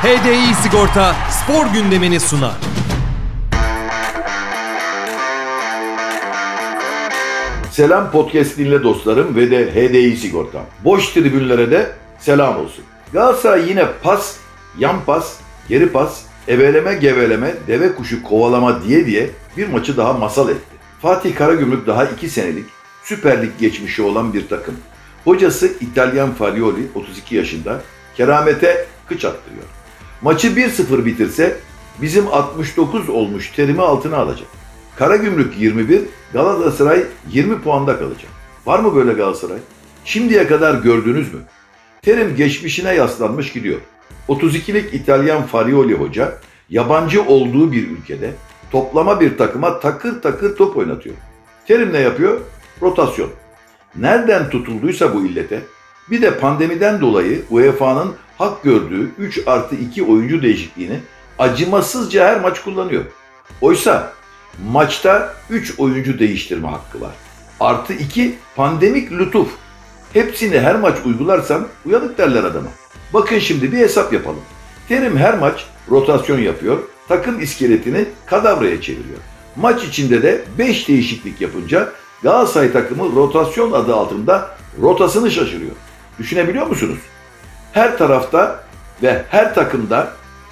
HDI Sigorta spor gündemini sunar. Selam podcast dinle dostlarım ve de HDI Sigorta. Boş tribünlere de selam olsun. Galatasaray yine pas, yan pas, geri pas, eveleme geveleme, deve kuşu kovalama diye bir maçı daha masal etti. Fatih Karagümrük daha 2 senelik Süper Lig geçmişi olan bir takım. Hocası İtalyan Farioli 32 yaşında keramete kıç attırıyor. Maçı 1-0 bitirse bizim 69 olmuş terimi altına alacak. Karagümrük 21, Galatasaray 20 puanda kalacak. Var mı böyle Galatasaray? Şimdiye kadar gördünüz mü? Terim geçmişine yaslanmış gidiyor. 32'lik İtalyan Farioli hoca yabancı olduğu bir ülkede toplama bir takıma takır takır top oynatıyor. Terim ne yapıyor? Rotasyon. Nereden tutulduysa bu illete, bir de pandemiden dolayı UEFA'nın hak gördüğü 3+2 oyuncu değişikliğini acımasızca her maç kullanıyor. Oysa maçta 3 oyuncu değiştirme hakkı var. +2 pandemik lütuf. Hepsini her maç uygularsan uyanık derler adama. Bakın şimdi bir hesap yapalım. Terim her maç rotasyon yapıyor, takım iskeletini kadavraya çeviriyor. Maç içinde de 5 değişiklik yapınca Galatasaray takımı rotasyon adı altında rotasını şaşırıyor. Düşünebiliyor musunuz? Her tarafta ve her takımda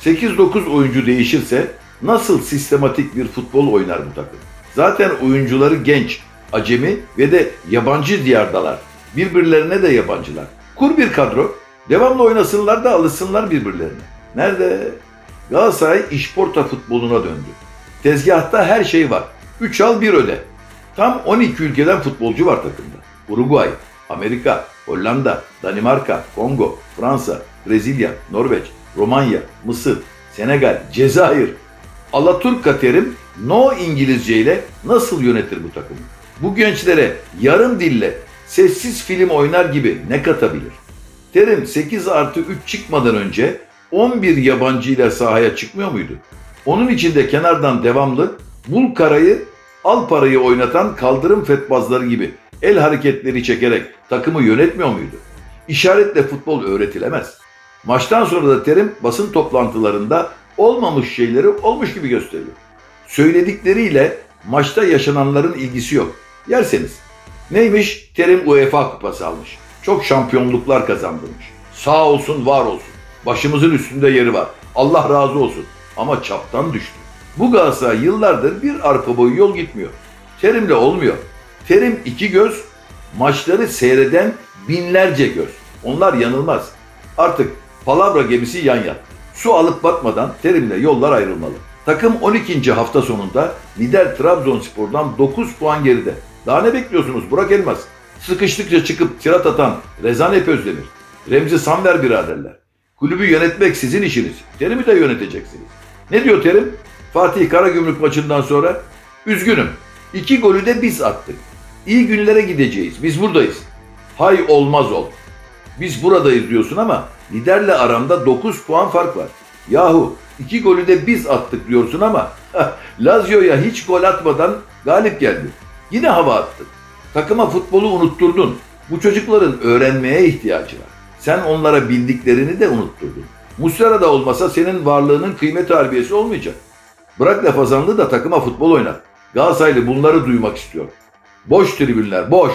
8-9 oyuncu değişirse nasıl sistematik bir futbol oynar bu takım? Zaten oyuncuları genç, acemi ve de yabancı diyardalar. Birbirlerine de yabancılar. Kur bir kadro, devamlı oynasınlar da alışsınlar birbirlerine. Nerede? Galatasaray işporta futboluna döndü. Tezgahta her şey var. 3 al 1 öde. Tam 12 ülkeden futbolcu var takımda. Uruguay, Amerika, Hollanda, Danimarka, Kongo, Fransa, Brezilya, Norveç, Romanya, Mısır, Senegal, Cezayir. Alaturka Terim no İngilizce ile nasıl yönetir bu takımı? Bu gençlere yarım dille sessiz film oynar gibi ne katabilir? Terim 8+3 çıkmadan önce 11 yabancı ile sahaya çıkmıyor muydu? Onun içinde kenardan devamlı bul karayı al parayı oynatan kaldırım fetbazları gibi el hareketleri çekerek takımı yönetmiyor muydu? İşaretle futbol öğretilemez. Maçtan sonra da Terim basın toplantılarında olmamış şeyleri olmuş gibi gösteriyor. Söyledikleriyle maçta yaşananların ilgisi yok. Yerseniz. Neymiş? Terim UEFA kupası almış. Çok şampiyonluklar kazandırmış. Sağ olsun, var olsun. Başımızın üstünde yeri var. Allah razı olsun. Ama çaptan düştü. Bu Galatasaray yıllardır bir arka boyu yol gitmiyor. Terim'le olmuyor. Terim 2 göz, maçları seyreden binlerce göz. Onlar yanılmaz. Artık palavra gemisi yan yattı. Su alıp batmadan Terim'le yollar ayrılmalı. Takım 12. hafta sonunda lider Trabzonspor'dan 9 puan geride. Daha ne bekliyorsunuz Burak Elmas? Sıkıştıkça çıkıp tirat atan Rezan Ep Özdemir, Remzi Sanver biraderler. Kulübü yönetmek sizin işiniz. Terim'i de yöneteceksiniz. Ne diyor Terim? Fatih Karagümrük maçından sonra üzgünüm. 2 golü de biz attık. İyi günlere gideceğiz. Biz buradayız. Hay olmaz ol. Biz buradayız diyorsun ama liderle aramda 9 puan fark var. Yahu 2 golü de biz attık diyorsun ama Lazio'ya hiç gol atmadan galip geldi. Yine hava attın. Takıma futbolu unutturdun. Bu çocukların öğrenmeye ihtiyacı var. Sen onlara bildiklerini de unutturdun. Muslera da olmasa senin varlığının kıymet harbiyesi olmayacak. Bırak lafazanlığı da takıma futbol oynat. Galatasaraylı bunları duymak istiyor. Boş tribünler, boş.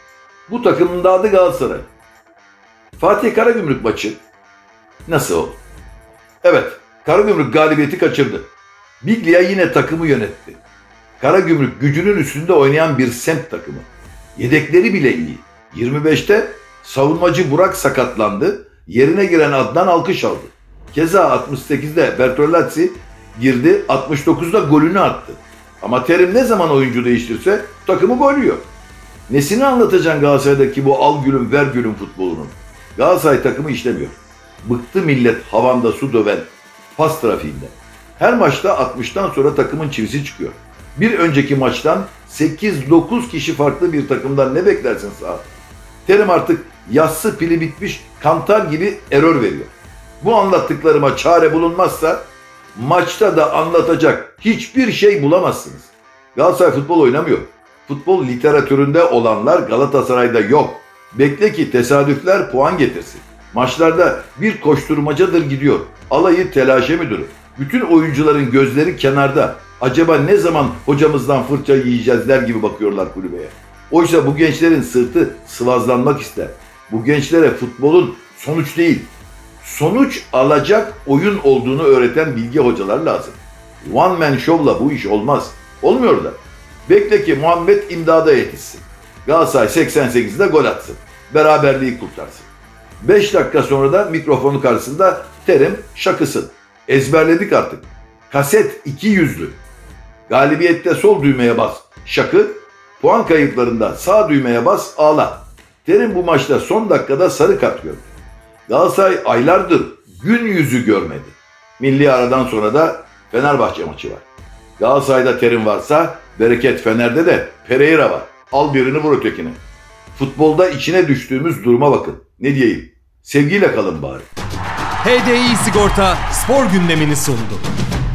Bu takımın da adı Galatasaray. Fatih Karagümrük maçı nasıl oldu? Evet, Karagümrük galibiyeti kaçırdı. Biglia yine takımı yönetti. Karagümrük gücünün üstünde oynayan bir semt takımı. Yedekleri bile iyi. 25'te savunmacı Burak sakatlandı. Yerine giren Adnan alkış aldı. Keza 68'de Bertolazzi girdi. 69'da golünü attı. Ama Terim ne zaman oyuncu değiştirse takımı gol yiyor. Nesini anlatacaksın Galatasaray'daki bu al gülüm ver gülüm futbolunun? Galatasaray takımı işlemiyor. Bıktı millet havanda su döven pas trafiğinde. Her maçta 60'tan sonra takımın çivisi çıkıyor. Bir önceki maçtan 8-9 kişi farklı bir takımdan ne beklersin sahada? Terim artık yassı pili bitmiş kantar gibi error veriyor. Bu anlattıklarıma çare bulunmazsa maçta da anlatacak hiçbir şey bulamazsınız. Galatasaray futbol oynamıyor. Futbol literatüründe olanlar Galatasaray'da yok. Bekle ki tesadüfler puan getirsin. Maçlarda bir koşturmacadır gidiyor. Alayı telaşe müdürü. Bütün oyuncuların gözleri kenarda. Acaba ne zaman hocamızdan fırça yiyeceğiz der gibi bakıyorlar kulübeye. Oysa bu gençlerin sırtı sıvazlanmak ister. Bu gençlere futbolun sonuç değil, sonuç alacak oyun olduğunu öğreten bilge hocalar lazım. One man show'la bu iş olmaz. Olmuyor da. Bekle ki Muhammed imdada yetişsin. Galatasaray 88'de gol atsın. Beraberliği kurtarsın. 5 dakika sonra da mikrofonu karşısında Terim şakısın. Ezberledik artık. Kaset 200'lü. Galibiyette sol düğmeye bas. Şakı. Puan kayıplarında sağ düğmeye bas. Ağla. Terim bu maçta son dakikada sarı kart gördü. Galatasaray aylardır gün yüzü görmedi. Milli aradan sonra da Fenerbahçe maçı var. Galatasaray'da Terim varsa bereket Fener'de de Pereira var. Al birini vur ötekine. Futbolda içine düştüğümüz duruma bakın. Ne diyeyim? Sevgiyle kalın bari. HDI Sigorta spor gündemini sundu.